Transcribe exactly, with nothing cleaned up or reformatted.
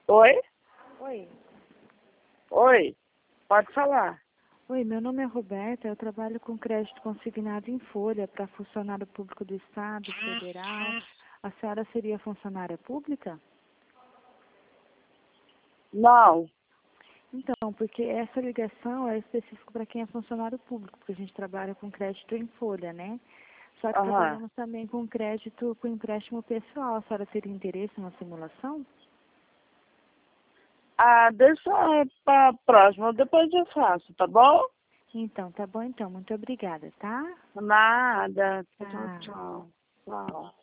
Oi? Oi. Oi? Pode falar. Oi, meu nome é Roberta, eu trabalho com crédito consignado em folha para funcionário público do Estado, federal. A senhora seria funcionária pública? Não. Então, porque essa ligação é específica para quem é funcionário público, porque a gente trabalha com crédito em folha, né? Só que Aham. trabalhamos também com crédito com empréstimo pessoal. A senhora teria interesse em uma simulação? Ah, deixa para próxima, depois eu faço, tá bom? Então, tá bom então. Muito obrigada, tá? Nada. Tchau, Tá. tchau. Tchau.